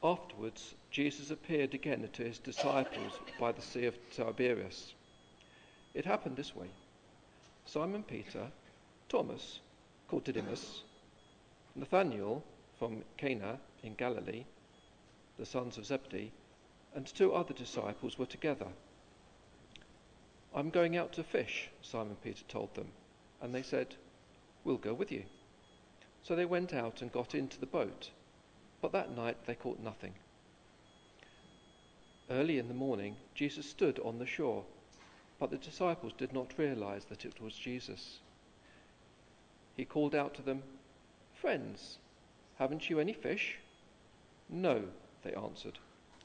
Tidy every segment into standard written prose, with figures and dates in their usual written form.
Afterwards, Jesus appeared again to his disciples by the Sea of Tiberias. It happened this way. Simon Peter, Thomas, called Didymus, Nathanael from Cana in Galilee, the sons of Zebedee, and 2 other disciples were together. "I'm going out to fish," Simon Peter told them, and they said, "We'll go with you." So they went out and got into the boat, but that night they caught nothing. Early in the morning, Jesus stood on the shore, but the disciples did not realize that it was Jesus. He called out to them, "Friends, haven't you any fish?" "No," they answered.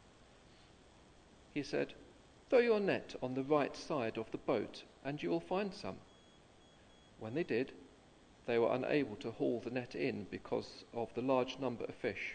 He said, "Throw your net on the right side of the boat and you will find some." When they did, they were unable to haul the net in because of the large number of fish.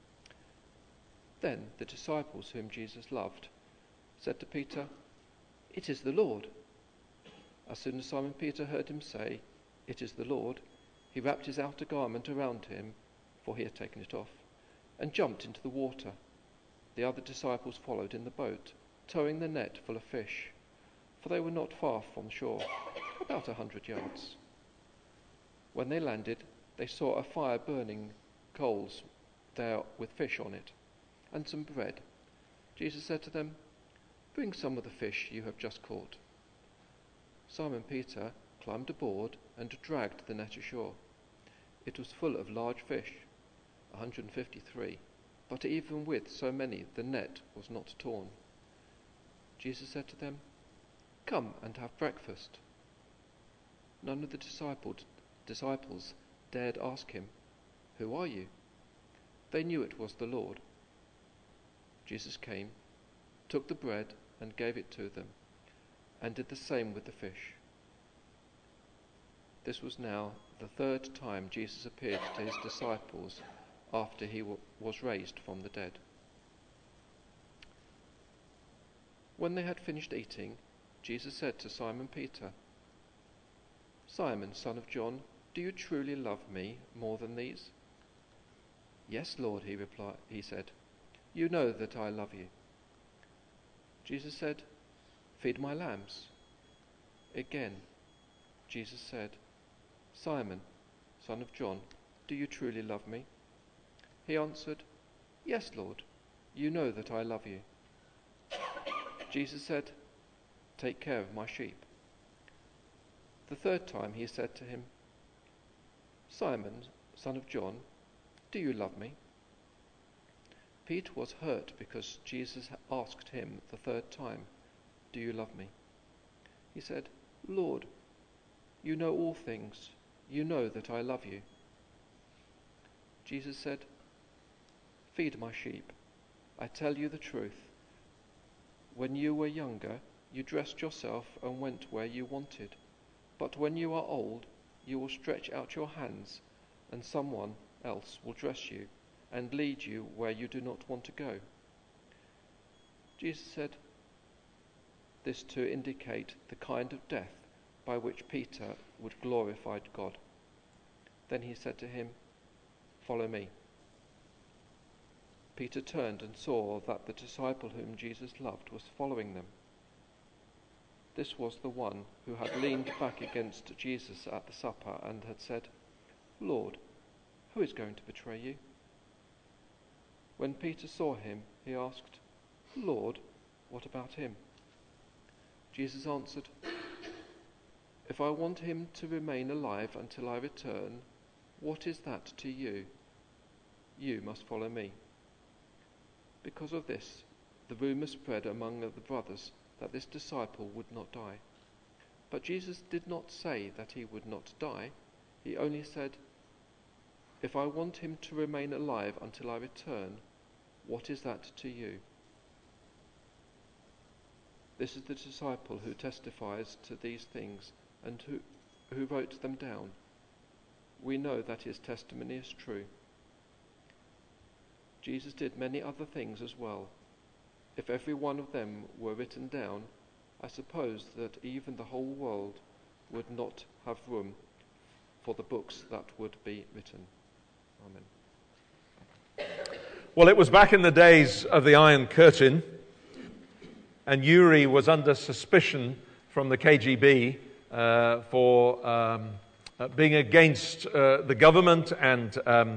Then the disciples whom Jesus loved said to Peter, "It is the Lord." As soon as Simon Peter heard him say, "It is the Lord," he wrapped his outer garment around him, for he had taken it off, and jumped into the water. The other disciples followed in the boat, towing the net full of fish, for they were not far from shore, about 100 yards. When they landed, they saw a fire burning coals there with fish on it, and some bread. Jesus said to them, "Bring some of the fish you have just caught." Simon Peter climbed aboard and dragged the net ashore. It was full of large fish, 153, but even with so many the net was not torn. Jesus said to them, "Come and have breakfast." None of the disciples dared ask him, "Who are you?" They knew it was the Lord. Jesus came, took the bread and gave it to them, and did the same with the fish. This was now the 3rd time Jesus appeared to his disciples after he was raised from the dead. When they had finished eating, Jesus said to Simon Peter, "Simon, son of John, do you truly love me more than these?" "Yes, Lord," he said. "You know that I love you." Jesus said, "Feed my lambs." Again, Jesus said, "Simon, son of John, do you truly love me?" He answered, "Yes, Lord, you know that I love you." Jesus said, "Take care of my sheep." The 3rd time he said to him, "Simon, son of John, do you love me?" Peter was hurt because Jesus asked him the 3rd time, "Do you love me?" He said, "Lord, you know all things. You know that I love you." Jesus said, "Feed my sheep. I tell you the truth. When you were younger, you dressed yourself and went where you wanted. But when you are old, you will stretch out your hands, and someone else will dress you and lead you where you do not want to go." Jesus said this to indicate the kind of death by which Peter would glorify God. Then he said to him, "Follow me." Peter turned and saw that the disciple whom Jesus loved was following them. This was the one who had leaned back against Jesus at the supper and had said, "Lord, who is going to betray you?" When Peter saw him, he asked, "Lord, what about him?" Jesus answered, "If I want him to remain alive until I return, what is that to you? You must follow me." Because of this, the rumor spread among the brothers that this disciple would not die. But Jesus did not say that he would not die. He only said, "If I want him to remain alive until I return, what is that to you?" This is the disciple who testifies to these things and who wrote them down. We know that his testimony is true. Jesus did many other things as well. If every one of them were written down, I suppose that even the whole world would not have room for the books that would be written. Amen. Well, it was back in the days of the Iron Curtain, and Yuri was under suspicion from the KGB for being against the government and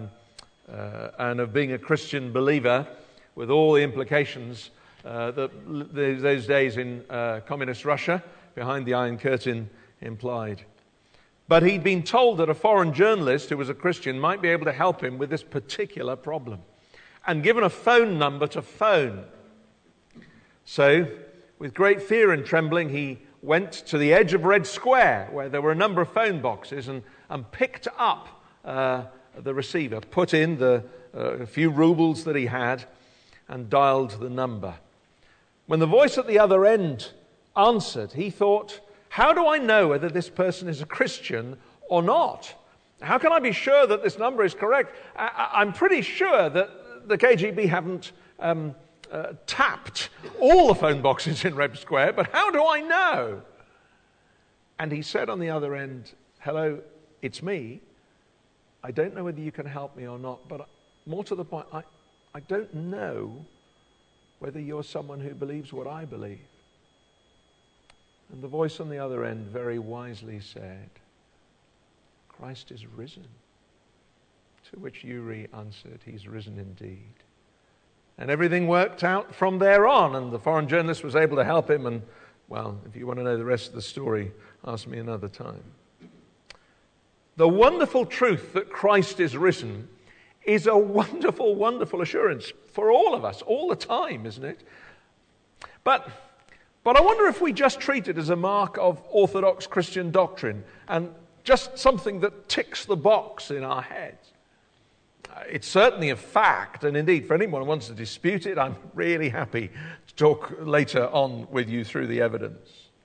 of being a Christian believer, with all the implications that those days in communist Russia behind the Iron Curtain implied. But he'd been told that a foreign journalist who was a Christian might be able to help him with this particular problem, and given a phone number to phone. So, with great fear and trembling, he went to the edge of Red Square, where there were a number of phone boxes, and picked up the receiver, put in the few rubles that he had, and dialed the number. When the voice at the other end answered, he thought, how do I know whether this person is a Christian or not? How can I be sure that this number is correct? I'm pretty sure that the KGB haven't tapped all the phone boxes in Red Square, but how do I know? And he said on the other end, hello, it's me. I don't know whether you can help me or not, but more to the point, I don't know whether you're someone who believes what I believe. And the voice on the other end very wisely said, Christ is risen. To which Yuri answered, he's risen indeed. And everything worked out from there on, and the foreign journalist was able to help him. And, well, if you want to know the rest of the story, ask me another time. The wonderful truth that Christ is risen is a wonderful, wonderful assurance for all of us, all the time, isn't it? But I wonder if we just treat it as a mark of orthodox Christian doctrine and just something that ticks the box in our heads. It's certainly a fact, and indeed, for anyone who wants to dispute it, I'm really happy to talk later on with you through the evidence.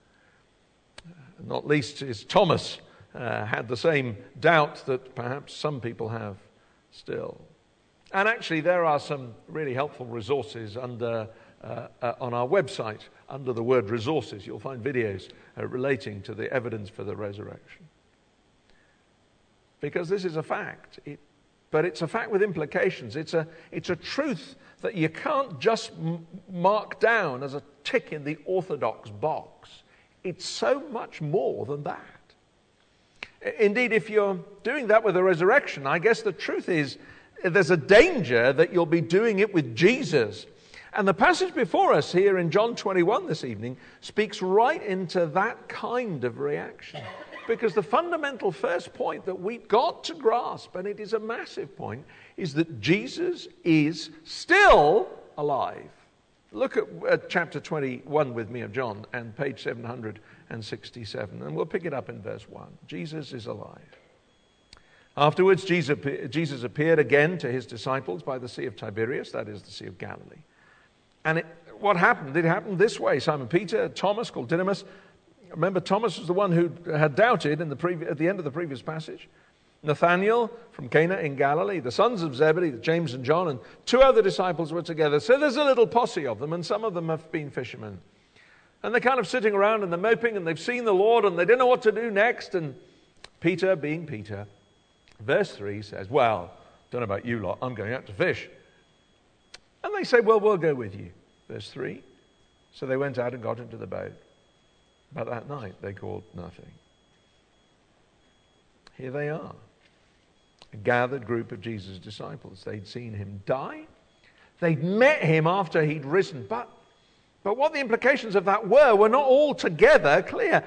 Not least is Thomas had the same doubt that perhaps some people have still. And actually, there are some really helpful resources on our website. Under the word resources, you'll find videos relating to the evidence for the resurrection. Because this is a fact. But it's a fact with implications. It's a truth that you can't just mark down as a tick in the orthodox box. It's so much more than that. Indeed, if you're doing that with the resurrection, I guess the truth is there's a danger that you'll be doing it with Jesus. And the passage before us here in John 21 this evening speaks right into that kind of reaction. Because the fundamental first point that we've got to grasp, and it is a massive point, is that Jesus is still alive. Look at chapter 21 with me of John and page 767, and we'll pick it up in verse 1. Jesus is alive. Afterwards, Jesus appeared again to his disciples by the Sea of Tiberias, that is the Sea of Galilee. And what happened? It happened this way. Simon Peter, Thomas, called Didymus. Remember, Thomas was the one who had doubted at the end of the previous passage. Nathanael from Cana in Galilee, the sons of Zebedee, James and John, and two other disciples were together. So there's a little posse of them, and some of them have been fishermen. And they're kind of sitting around and they're moping, and they've seen the Lord, and they don't know what to do next. And Peter, being Peter, verse 3 says, well, don't know about you lot, I'm going out to fish. And they say, well, we'll go with you. Verse 3. So they went out and got into the boat. But that night they caught nothing. Here they are. A gathered group of Jesus' disciples. They'd seen him die. They'd met him after he'd risen. But what the implications of that were not altogether clear.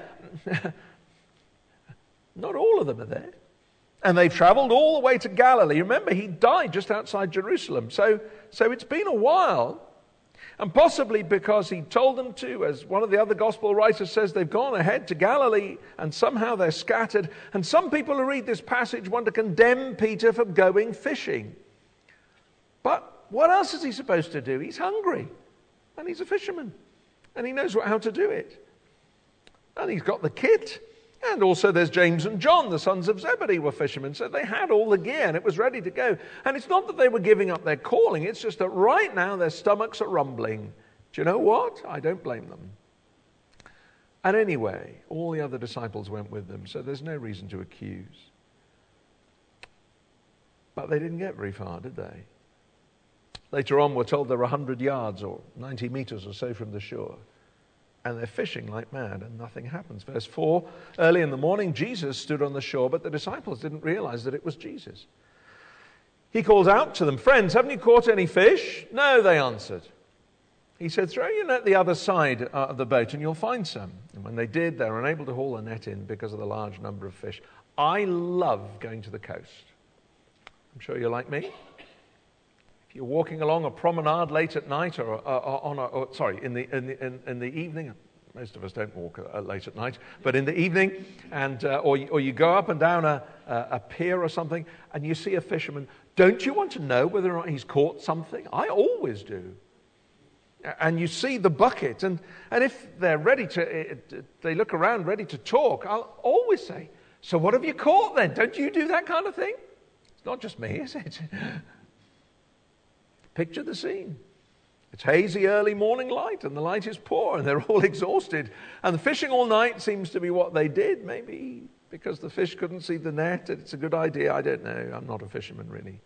Not all of them are there. And they've traveled all the way to Galilee. Remember, he died just outside Jerusalem. So it's been a while. And possibly because he told them to, as one of the other gospel writers says, they've gone ahead to Galilee and somehow they're scattered. And some people who read this passage want to condemn Peter for going fishing. But what else is he supposed to do? He's hungry. And he's a fisherman. And he knows how to do it. And he's got the kit. And also there's James and John, the sons of Zebedee, were fishermen. So they had all the gear and it was ready to go. And it's not that they were giving up their calling. It's just that right now their stomachs are rumbling. Do you know what? I don't blame them. And anyway, all the other disciples went with them. So there's no reason to accuse. But they didn't get very far, did they? Later on, we're told they're 100 yards or 90 meters or so from the shore. And they're fishing like mad, and nothing happens. Verse 4, early in the morning, Jesus stood on the shore, but the disciples didn't realize that it was Jesus. He calls out to them, "Friends, haven't you caught any fish?" "No," they answered. He said, "Throw your net the other side of the boat, and you'll find some." And when they did, they were unable to haul the net in because of the large number of fish. I love going to the coast. I'm sure you're like me. If you're walking along a promenade late at night, in the evening. Most of us don't walk late at night, but in the evening, and or you go up and down a pier or something, and you see a fisherman. Don't you want to know whether or not he's caught something? I always do. And you see the bucket, and if they're ready they look around ready to talk, I'll always say, "So what have you caught then? Don't you do that kind of thing?" It's not just me, is it? Picture the scene. It's hazy early morning light, and the light is poor, and they're all exhausted. And the fishing all night seems to be what they did, maybe because the fish couldn't see the net. It's a good idea, I don't know. I'm not a fisherman, really.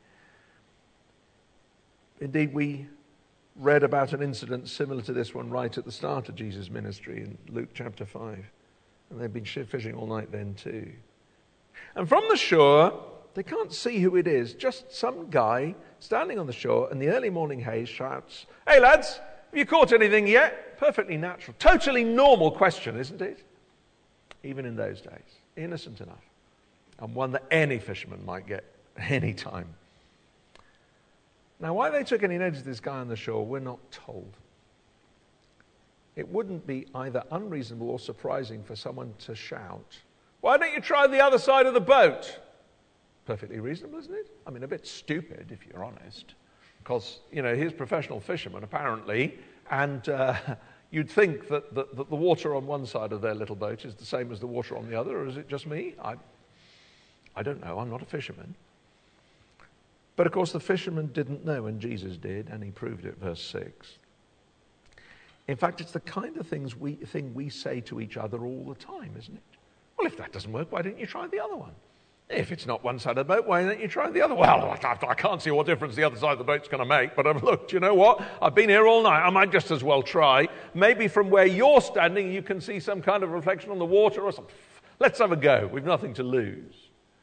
Indeed, we read about an incident similar to this one right at the start of Jesus' ministry in Luke chapter 5. And they've been fishing all night then too. And from the shore, they can't see who it is. Just some guy standing on the shore in the early morning haze shouts, "Hey lads, have you caught anything yet?" Perfectly natural. Totally normal question, isn't it? Even in those days. Innocent enough. And one that any fisherman might get any time. Now, why they took any notice of this guy on the shore, we're not told. It wouldn't be either unreasonable or surprising for someone to shout, "Why don't you try the other side of the boat?" Perfectly reasonable, isn't it? I mean, a bit stupid, if you're honest. Because, he's a professional fisherman, apparently, and you'd think that the water on one side of their little boat is the same as the water on the other, or is it just me? I don't know. I'm not a fisherman. But, of course, the fisherman didn't know, and Jesus did, and he proved it, verse 6. In fact, it's the kind of thing we say to each other all the time, isn't it? Well, if that doesn't work, why don't you try the other one? If it's not one side of the boat, why don't you try the other? Well, I can't see what difference the other side of the boat's going to make, but I've looked, you know what? I've been here all night. I might just as well try. Maybe from where you're standing, you can see some kind of reflection on the water or something. Let's have a go. We've nothing to lose.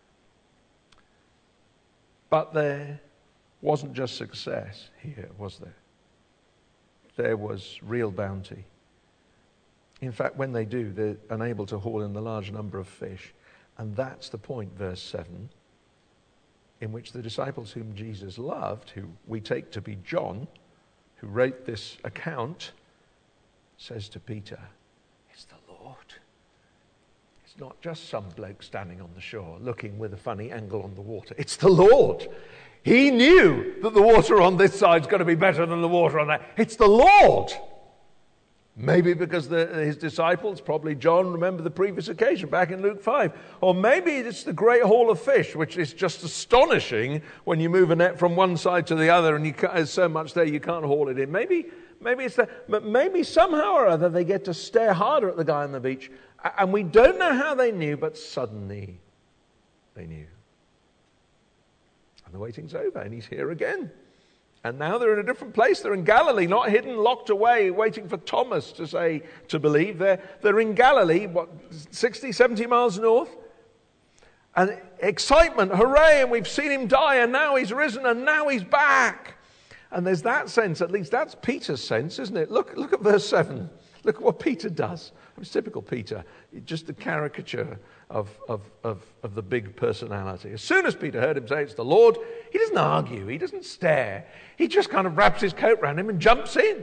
But there wasn't just success here, was there? There was real bounty. In fact, when they do, they're unable to haul in the large number of fish. And that's the point, verse 7, in which the disciples whom Jesus loved, who we take to be John, who wrote this account, says to Peter, "It's the Lord." It's not just some bloke standing on the shore looking with a funny angle on the water. It's the Lord. He knew that the water on this side's going to be better than the water on that. It's the Lord. Maybe because his disciples, probably John, remember the previous occasion back in Luke 5. Or maybe it's the great haul of fish, which is just astonishing when you move a net from one side to the other and there's so much there you can't haul it in. Maybe it's that. But maybe somehow or other they get to stare harder at the guy on the beach. And we don't know how they knew, but suddenly they knew. And the waiting's over and he's here again. And now they're in a different place. They're in Galilee, not hidden, locked away, waiting for Thomas to believe. They're in Galilee, 60, 70 miles north. And excitement, hooray, and we've seen him die, and now he's risen, and now he's back. And there's that sense, at least that's Peter's sense, isn't it? Look at verse 7. Look at what Peter does. It's typical Peter, just a caricature of the big personality. As soon as Peter heard him say it's the Lord, he doesn't argue, he doesn't stare. He just kind of wraps his coat around him and jumps in.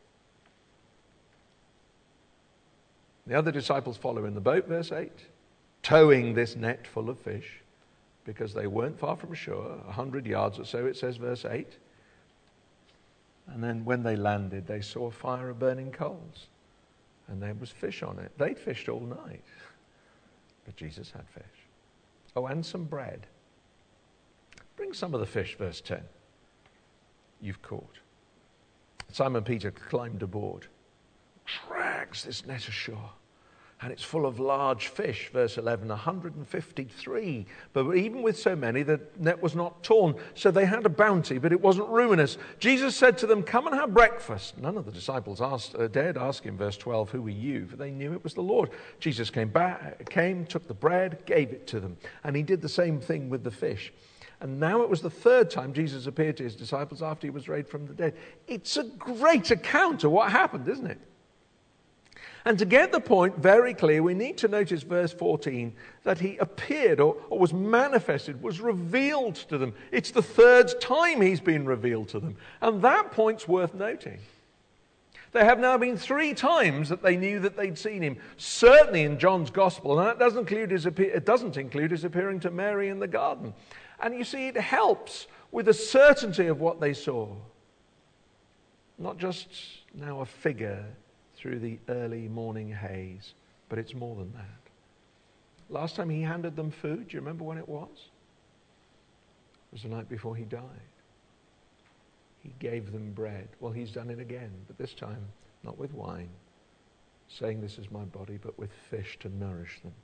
The other disciples follow in the boat, verse 8, towing this net full of fish, because they weren't far from shore, 100 yards or so, it says, verse 8. And then when they landed, they saw a fire of burning coals. And there was fish on it. They'd fished all night. But Jesus had fish. Oh, and some bread. Bring some of the fish, verse 10. You've caught. Simon Peter climbed aboard, drags this net ashore, And it's full of large fish, verse 11, 153. But even with so many, the net was not torn. So they had a bounty, but it wasn't ruinous. Jesus said to them, come and have breakfast. None of the disciples dared ask him, verse 12, who are you? For they knew it was the Lord. Jesus came, took the bread, gave it to them. And he did the same thing with the fish. And now it was the third time Jesus appeared to his disciples after he was raised from the dead. It's a great account of what happened, isn't it? And to get the point very clear, we need to notice verse 14, that he appeared or was manifested, was revealed to them. It's the third time he's been revealed to them. And that point's worth noting. There have now been 3 times that they knew that they'd seen him, certainly in John's Gospel, and that doesn't include his appearing to Mary in the garden. And you see, it helps with the certainty of what they saw. Not just now a figure through the early morning haze, but it's more than that. Last time he handed them food, do you remember when it was? It was the night before he died. He gave them bread. Well, he's done it again, but this time not with wine, saying this is my body, but with fish to nourish them.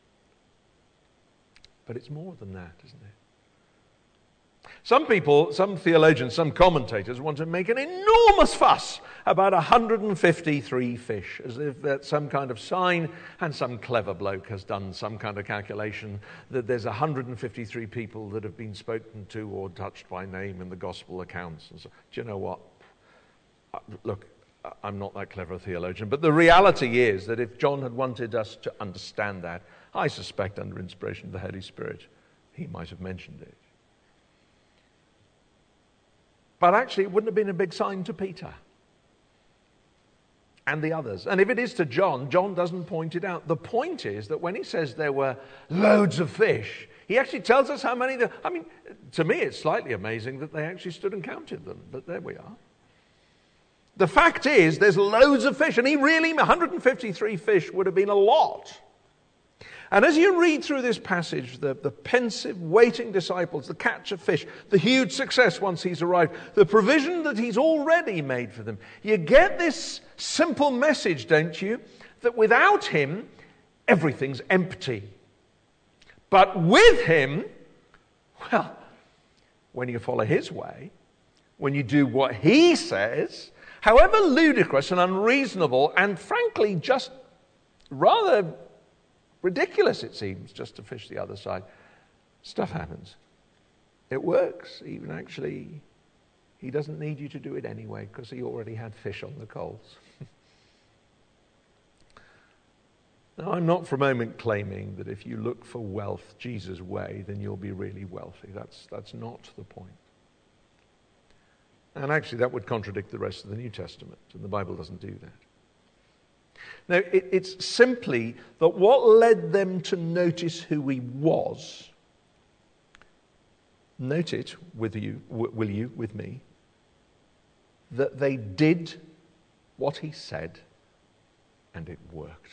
But it's more than that, isn't it? Some people, some theologians, some commentators want to make an enormous fuss about 153 fish, as if that's some kind of sign, and some clever bloke has done some kind of calculation that there's 153 people that have been spoken to or touched by name in the gospel accounts. And so, do you know what? Look, I'm not that clever a theologian, but the reality is that if John had wanted us to understand that, I suspect under inspiration of the Holy Spirit, he might have mentioned it. But actually, it wouldn't have been a big sign to Peter and the others. And if it is to John, John doesn't point it out. The point is that when he says there were loads of fish, he actually tells us how many there. I mean, to me, it's slightly amazing that they actually stood and counted them. But there we are. The fact is, there's loads of fish. And 153 fish would have been a lot. And as you read through this passage, the pensive, waiting disciples, the catch of fish, the huge success once he's arrived, the provision that he's already made for them, you get this simple message, don't you? That without him, everything's empty. But with him, well, when you follow his way, when you do what he says, however ludicrous and unreasonable and frankly just rather ridiculous it seems just to fish the other side, stuff happens. It works. Even actually, he doesn't need you to do it anyway because he already had fish on the coals. Now, I'm not for a moment claiming that if you look for wealth Jesus' way, then you'll be really wealthy. That's not the point. And actually, that would contradict the rest of the New Testament, and the Bible doesn't do that. Now, it's simply that what led them to notice who he was, note it with you, will you, with me, that they did what he said and it worked.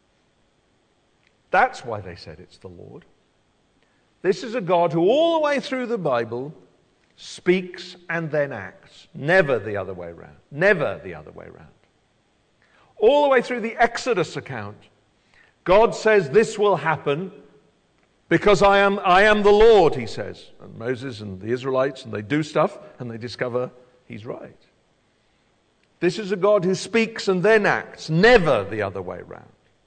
That's why they said it's the Lord. This is a God who all the way through the Bible speaks and then acts. Never the other way around. Never the other way around. All the way through the Exodus account, God says this will happen because I am the Lord, he says. And Moses and the Israelites, and they do stuff and they discover he's right. This is a God who speaks and then acts, never the other way around.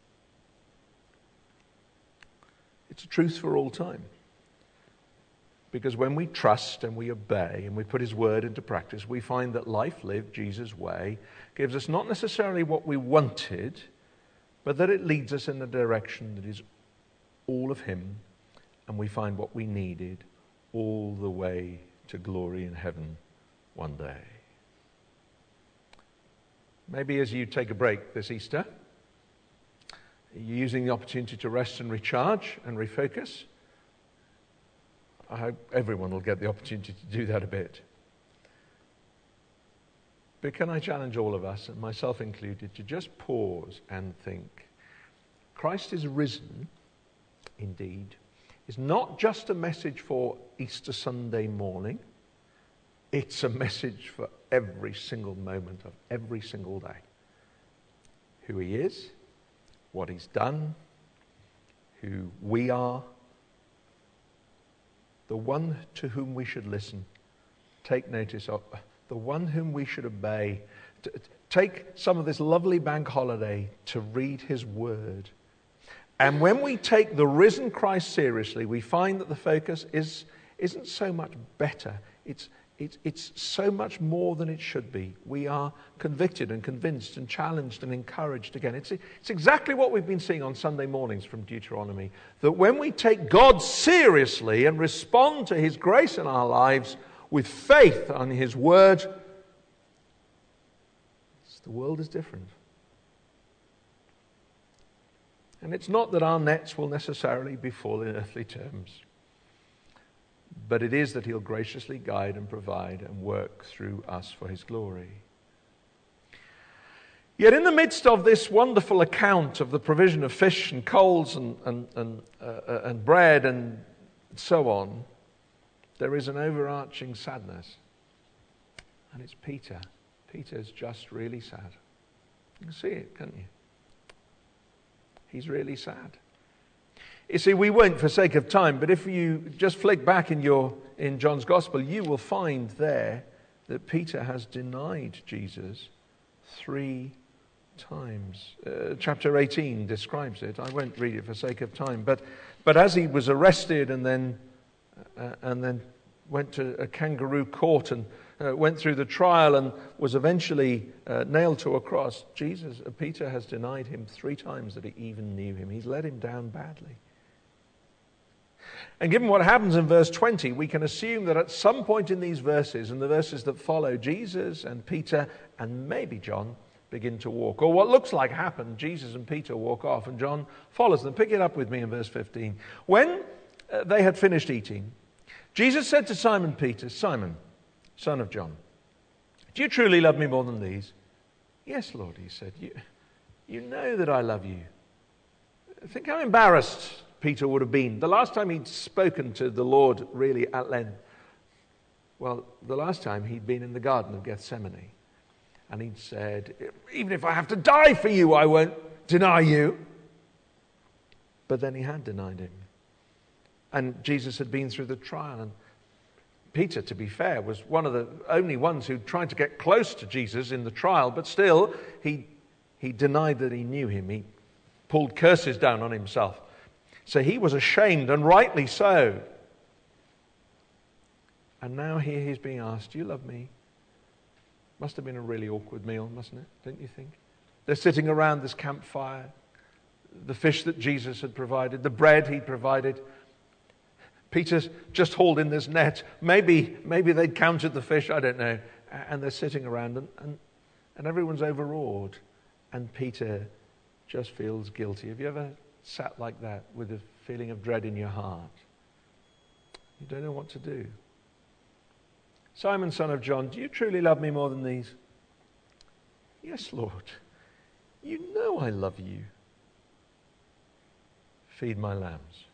It's a truth for all time. Because when we trust and we obey and we put his word into practice, we find that life lived Jesus' way gives us not necessarily what we wanted, but that it leads us in a direction that is all of him, and we find what we needed all the way to glory in heaven one day. Maybe as you take a break this Easter, you're using the opportunity to rest and recharge and refocus. I hope everyone will get the opportunity to do that a bit. But can I challenge all of us, and myself included, to just pause and think, Christ is risen, indeed, is not just a message for Easter Sunday morning. It's a message for every single moment of every single day. Who he is, what he's done, who we are, the one to whom we should listen, take notice of, the one whom we should obey. Take some of this lovely bank holiday to read his word. And when we take the risen Christ seriously, we find that the focus isn't so much better. It's so much more than it should be. We are convicted and convinced and challenged and encouraged again. It's exactly what we've been seeing on Sunday mornings from Deuteronomy. That when we take God seriously and respond to his grace in our lives with faith on his word, the world is different. And it's not that our nets will necessarily be full in earthly terms, but it is that he'll graciously guide and provide and work through us for his glory. Yet in the midst of this wonderful account of the provision of fish and coals and bread and so on, there is an overarching sadness. And it's Peter. Peter's just really sad. You can see it, can't you? He's really sad. You see, we won't for sake of time, but if you just flick back in John's Gospel, you will find there that Peter has denied Jesus 3 times. Chapter 18 describes it. I won't read it for sake of time, but as he was arrested and then went to a kangaroo court and went through the trial and was eventually nailed to a cross, Peter has denied him 3 times that he even knew him. He's let him down badly. And given what happens in verse 20, we can assume that at some point in these verses and the verses that follow, Jesus and Peter and maybe John begin to walk. Or what looks like happened, Jesus and Peter walk off and John follows them. Pick it up with me in verse 15. When they had finished eating, Jesus said to Simon Peter, "Simon, son of John, do you truly love me more than these?" "Yes, Lord," he said. You know that I love you." Think how embarrassed Peter would have been. The last time he'd spoken to the Lord really at length, well, the last time he'd been in the Garden of Gethsemane. And he'd said, "Even if I have to die for you, I won't deny you." But then he had denied him. And Jesus had been through the trial. And Peter, to be fair, was one of the only ones who tried to get close to Jesus in the trial. But still, he denied that he knew him. He pulled curses down on himself. So he was ashamed, and rightly so. And now here he's being asked, "Do you love me?" Must have been a really awkward meal, mustn't it? Don't you think? They're sitting around this campfire. The fish that Jesus had provided, the bread he'd provided. Peter's just hauled in this net. Maybe they'd counted the fish, I don't know. And they're sitting around and everyone's overawed. And Peter just feels guilty. Have you ever sat like that with a feeling of dread in your heart? You don't know what to do. "Simon, son of John, do you truly love me more than these?" "Yes, Lord. You know I love you." "Feed my lambs."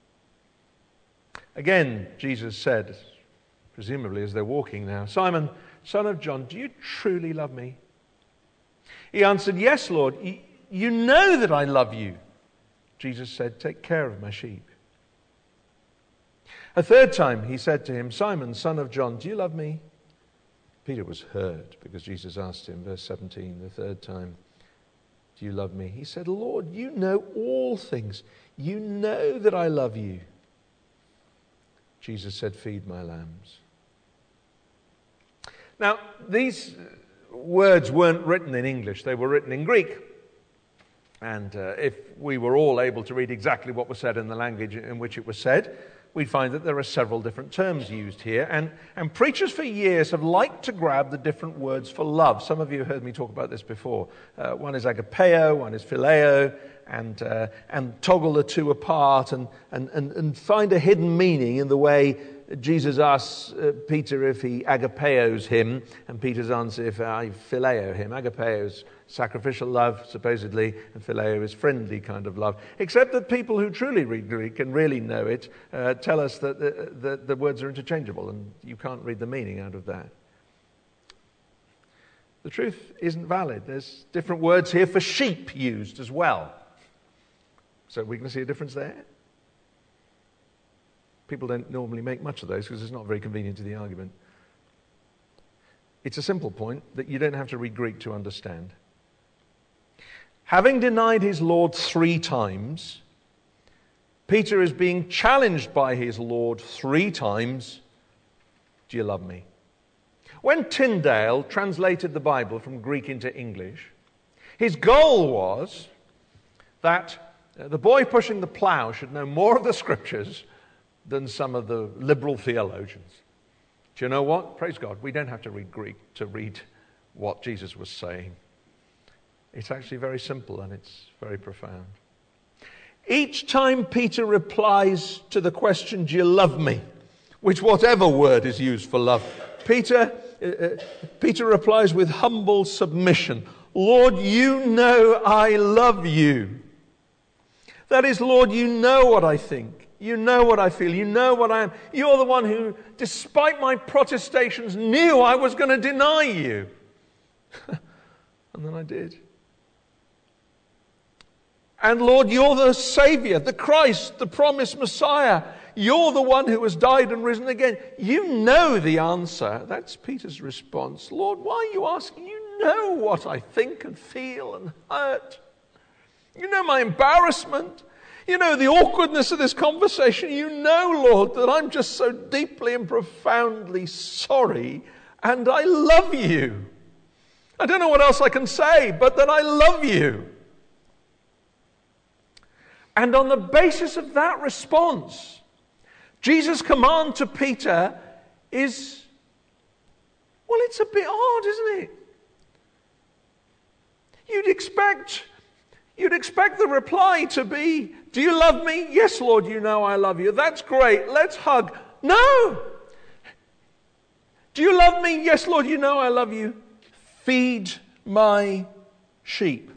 Again, Jesus said, presumably as they're walking now, "Simon, son of John, do you truly love me?" He answered, "Yes, Lord. You know that I love you." Jesus said, "Take care of my sheep." A 3rd time he said to him, "Simon, son of John, do you love me?" Peter was hurt because Jesus asked him, verse 17, the 3rd time, "Do you love me?" He said, "Lord, you know all things. You know that I love you." Jesus said, "Feed my lambs." Now, these words weren't written in English. They were written in Greek. And if we were all able to read exactly what was said in the language in which it was said, we'd find that there are several different terms used here. And preachers for years have liked to grab the different words for love. Some of you have heard me talk about this before. One is agapeo, one is phileo, and toggle the two apart and find a hidden meaning in the way Jesus asks Peter if he agapeos him, and Peter's answer if I phileo him. Agapeo is sacrificial love, supposedly, and phileo is friendly kind of love. Except that people who truly read Greek and really know it tell us that the words are interchangeable, and you can't read the meaning out of that. The truth isn't valid. There's different words here for sheep used as well. So we're going to see a difference there. People don't normally make much of those because it's not very convenient to the argument. It's a simple point that you don't have to read Greek to understand. Having denied his Lord 3 times, Peter is being challenged by his Lord 3 times. Do you love me? When Tyndale translated the Bible from Greek into English, his goal was that the boy pushing the plough should know more of the scriptures than some of the liberal theologians. Do you know what? Praise God, we don't have to read Greek to read what Jesus was saying. It's actually very simple and it's very profound. Each time Peter replies to the question, do you love me? Which whatever word is used for love, Peter replies with humble submission. Lord, you know I love you. That is, Lord, you know what I think. You know what I feel. You know what I am. You're the one who, despite my protestations, knew I was going to deny you. And then I did. And Lord, you're the Savior, the Christ, the promised Messiah. You're the one who has died and risen again. You know the answer. That's Peter's response. Lord, why are you asking? You know what I think and feel and hurt. You know my embarrassment. You know the awkwardness of this conversation. You know, Lord, that I'm just so deeply and profoundly sorry, and I love you. I don't know what else I can say, but that I love you. And on the basis of that response, Jesus' command to Peter is, well, it's a bit odd, isn't it? You'd expect the reply to be, do you love me? Yes, Lord, you know I love you. That's great. Let's hug. No. Do you love me? Yes, Lord, you know I love you. Feed my sheep.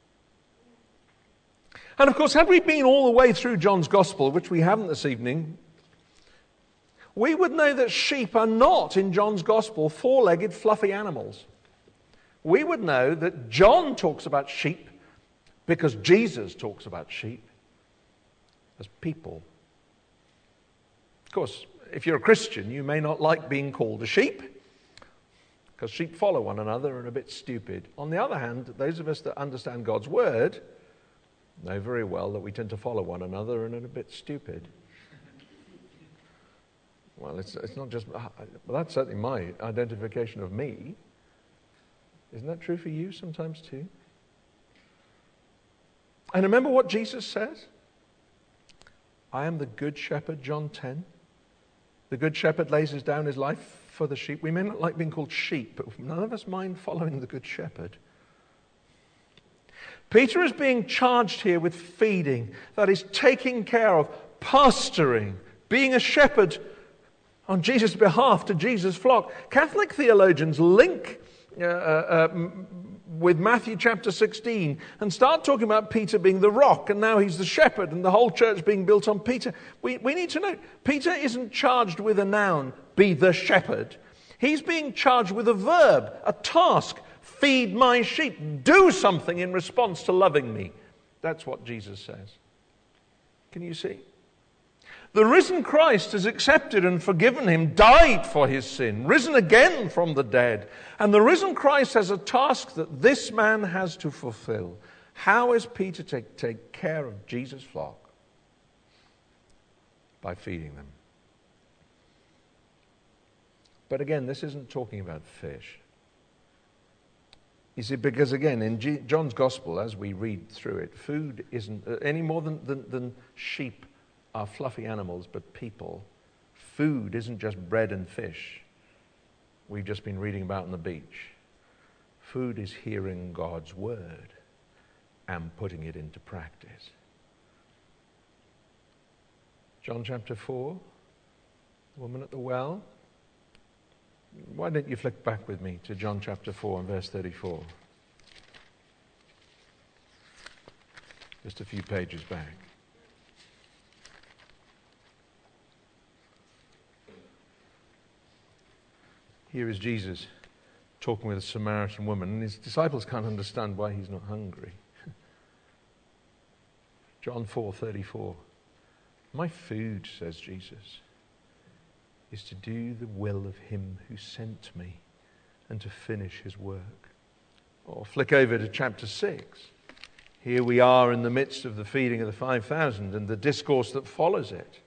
And of course, had we been all the way through John's Gospel, which we haven't this evening, we would know that sheep are not, in John's Gospel, 4-legged fluffy animals. We would know that John talks about sheep because Jesus talks about sheep as people. Of course, if you're a Christian, you may not like being called a sheep because sheep follow one another and are a bit stupid. On the other hand, those of us that understand God's word know very well that we tend to follow one another and are a bit stupid. Well, it's not just, well, that's certainly my identification of me. Isn't that true for you sometimes too? And remember what Jesus says? I am the good shepherd, John 10. The good shepherd lays down his life for the sheep. We may not like being called sheep, but none of us mind following the good shepherd. Peter is being charged here with feeding, that is, taking care of, pastoring, being a shepherd on Jesus' behalf to Jesus' flock. Catholic theologians link with Matthew chapter 16 and start talking about Peter being the rock, and now he's the shepherd, and the whole church being built on Peter. We need to know, Peter isn't charged with a noun, be the shepherd. He's being charged with a verb, a task. Feed my sheep. Do something in response to loving me. That's what Jesus says. Can you see? The risen Christ has accepted and forgiven him, died for his sin, risen again from the dead. And the risen Christ has a task that this man has to fulfill. How is Peter to take care of Jesus' flock? By feeding them. But again, this isn't talking about fish. You see, because again, in John's Gospel, as we read through it, food isn't any more than sheep are fluffy animals, but people. Food isn't just bread and fish we've just been reading about on the beach. Food is hearing God's word and putting it into practice. John chapter 4, the woman at the well. Why don't you flick back with me to John chapter 4 and verse 34. Just a few pages back. Here is Jesus talking with a Samaritan woman, and his disciples can't understand why he's not hungry. John 4:34. My food, says Jesus, is to do the will of him who sent me and to finish his work. Or flick over to chapter 6. Here we are in the midst of the feeding of the 5,000 and the discourse that follows it.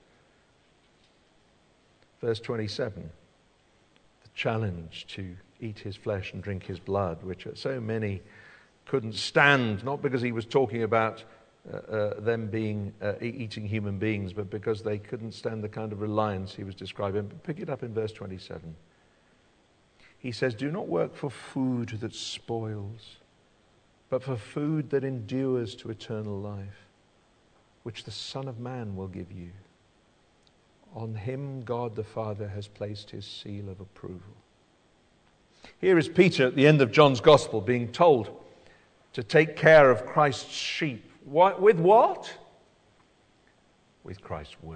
Verse 27, the challenge to eat his flesh and drink his blood, which so many couldn't stand, not because he was talking about them being eating human beings, but because they couldn't stand the kind of reliance he was describing. Pick it up in verse 27. He says, do not work for food that spoils, but for food that endures to eternal life, which the Son of Man will give you. On him God the Father has placed his seal of approval. Here is Peter at the end of John's Gospel being told to take care of Christ's sheep. With what? With Christ's word.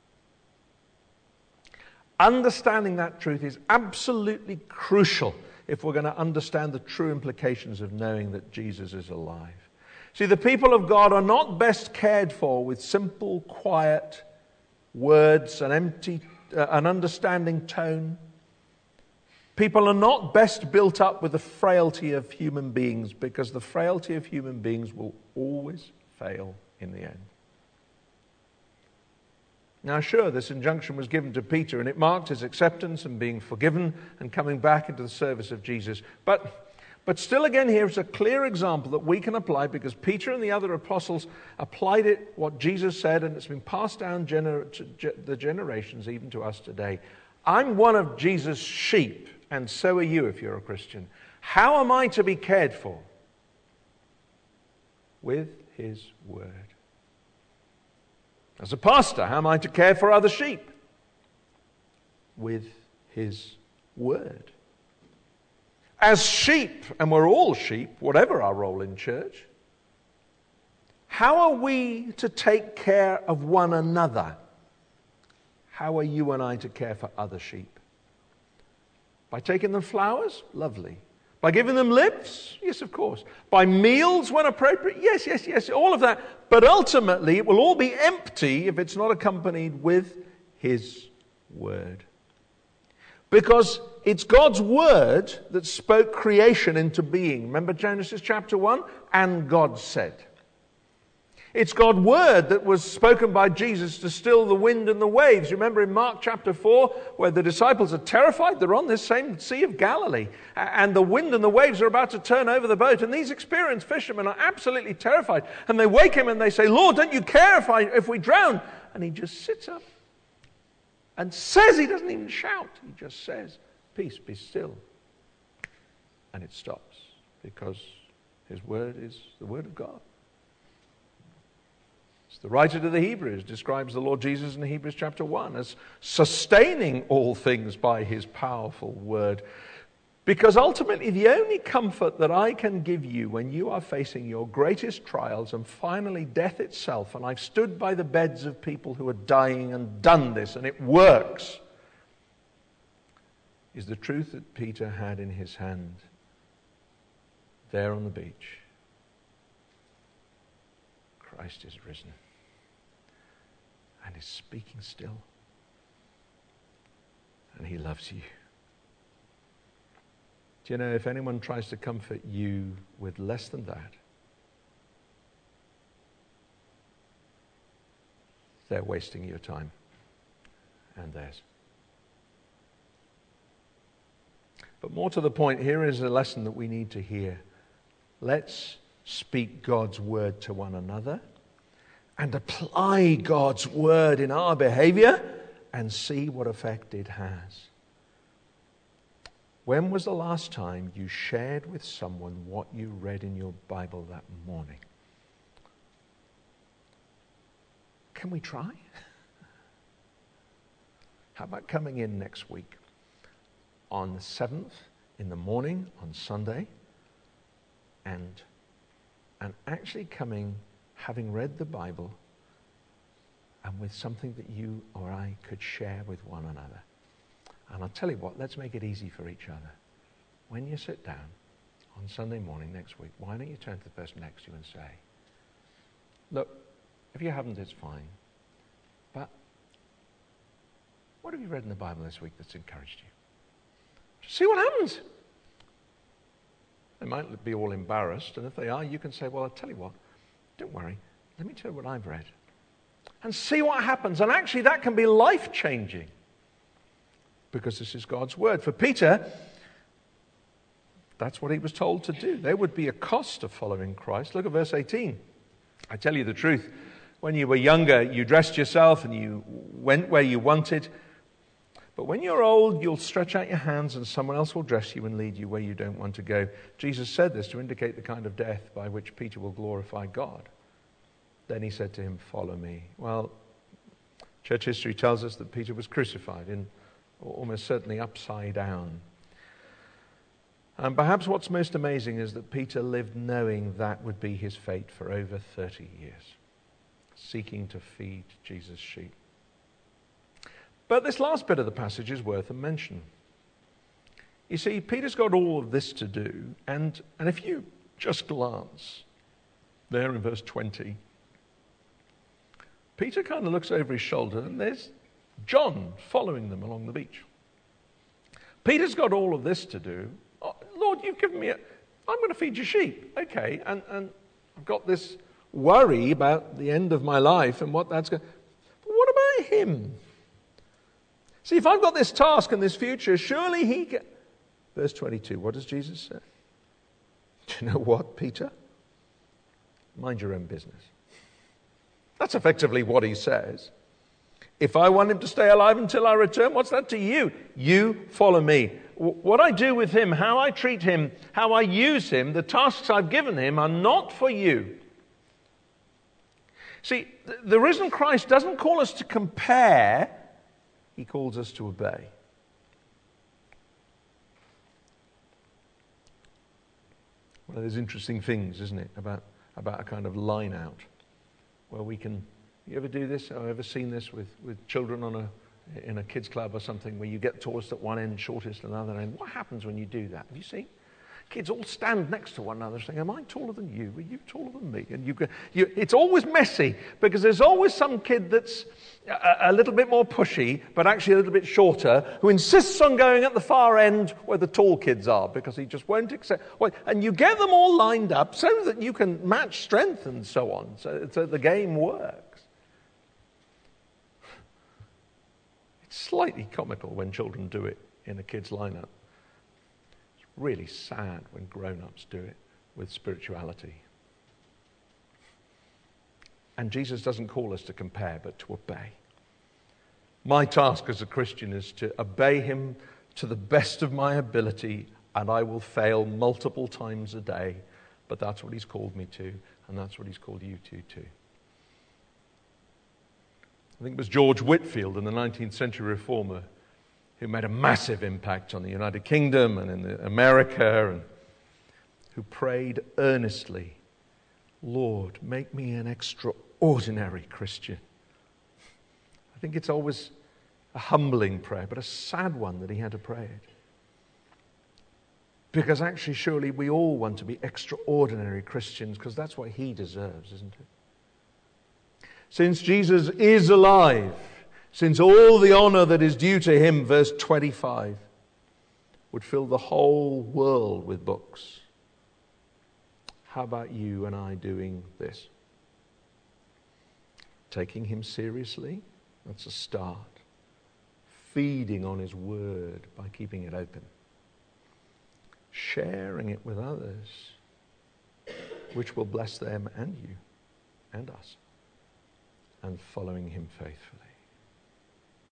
Understanding that truth is absolutely crucial if we're going to understand the true implications of knowing that Jesus is alive. See, the people of God are not best cared for with simple, quiet words, an understanding tone. People are not best built up with the frailty of human beings, because the frailty of human beings will always fail in the end. Now, sure, this injunction was given to Peter, and it marked his acceptance and being forgiven and coming back into the service of Jesus. But still, again, here's a clear example that we can apply, because Peter and the other apostles applied it, what Jesus said, and it's been passed down the generations, even to us today. I'm one of Jesus' sheep, and so are you if you're a Christian. How am I to be cared for? With his word. As a pastor, how am I to care for other sheep? With his word. As sheep, and we're all sheep, whatever our role in church, how are we to take care of one another? How are you and I to care for other sheep? By taking them flowers? Lovely. By giving them lips? Yes, of course. By meals when appropriate? Yes, all of that. But ultimately, it will all be empty if it's not accompanied with his word. Because it's God's word that spoke creation into being. Remember Genesis chapter 1? And God said. It's God's word that was spoken by Jesus to still the wind and the waves. You remember in Mark chapter 4, where the disciples are terrified? They're on this same Sea of Galilee, and the wind and the waves are about to turn over the boat, and these experienced fishermen are absolutely terrified. And they wake him and they say, Lord, don't you care if we drown? And he just sits up and says, he doesn't even shout, he just says, peace, be still. And it stops, because his word is the word of God. The writer to the Hebrews describes the Lord Jesus in Hebrews chapter 1 as sustaining all things by his powerful word. Because ultimately the only comfort that I can give you when you are facing your greatest trials and finally death itself, and I've stood by the beds of people who are dying and done this, and it works, is the truth that Peter had in his hand there on the beach. Christ is risen and is speaking still, and he loves you. Do you know, if anyone tries to comfort you with less than that, they're wasting your time and theirs. But more to the point, here is a lesson that we need to hear. Let's speak God's word to one another and apply God's word in our behavior and see what effect it has. When was the last time you shared with someone what you read in your Bible that morning? Can we try? How about coming in next week on the 7th in the morning on Sunday and actually coming, having read the Bible, and with something that you or I could share with one another. And I'll tell you what, let's make it easy for each other. When you sit down on Sunday morning next week, why don't you turn to the person next to you and say, look, If you haven't, it's fine. But what have you read in the Bible this week that's encouraged you? Just see what happens. They might be all embarrassed, and if they are, you can say, well, I'll tell you what, don't worry. Let me tell you what I've read. And see what happens. And actually, that can be life-changing because this is God's word. For Peter, that's what he was told to do. There would be a cost of following Christ. Look at verse 18. I tell you the truth. When you were younger, you dressed yourself and you went where you wanted. But when you're old, you'll stretch out your hands and someone else will dress you and lead you where you don't want to go. Jesus said this to indicate the kind of death by which Peter will glorify God. Then he said to him, follow me. Well, church history tells us that Peter was crucified, almost certainly upside down. And perhaps what's most amazing is that Peter lived knowing that would be his fate for over 30 years, seeking to feed Jesus' sheep. But this last bit of the passage is worth a mention. You see, Peter's got all of this to do, and if you just glance there in verse 20, Peter kind of looks over his shoulder, and there's John following them along the beach. Peter's got all of this to do. Oh, Lord, you've given me I'm going to feed your sheep. Okay, and I've got this worry about the end of my life and what that's going to... But what about him? See, if I've got this task and this future, surely he can... Verse 22, what does Jesus say? Do you know what, Peter? Mind your own business. That's effectively what he says. If I want him to stay alive until I return, what's that to you? You follow me. What I do with him, how I treat him, how I use him, the tasks I've given him are not for you. See, the risen Christ doesn't call us to compare, he calls us to obey. One of those interesting things, isn't it, about a kind of line out where we can... You ever do this? I've ever seen this with children in a kids club or something, where you get tallest at one end, shortest at another end. What happens when you do that? Have you seen? Kids all stand next to one another saying, am I taller than you? Are you taller than me? And it's always messy because there's always some kid that's a little bit more pushy, but actually a little bit shorter, who insists on going at the far end where the tall kids are because he just won't accept. And you get them all lined up so that you can match strength and so on, so the game works. It's slightly comical when children do it in a kid's lineup. Really sad when grown-ups do it with spirituality. And Jesus doesn't call us to compare, but to obey. My task as a Christian is to obey him to the best of my ability, and I will fail multiple times a day, but that's what he's called me to, and that's what he's called you to too. I think it was George Whitefield, in the 19th century reformer, who made a massive impact on the United Kingdom and in America, and who prayed earnestly, Lord, make me an extraordinary Christian. I think it's always a humbling prayer, but a sad one that he had to pray it. Because actually, surely we all want to be extraordinary Christians, because that's what he deserves, isn't it? Since Jesus is alive, since all the honor that is due to him, verse 25, would fill the whole world with books, how about you and I doing this? Taking him seriously, that's a start. Feeding on his word by keeping it open. Sharing it with others, which will bless them and you and us. And following him faithfully.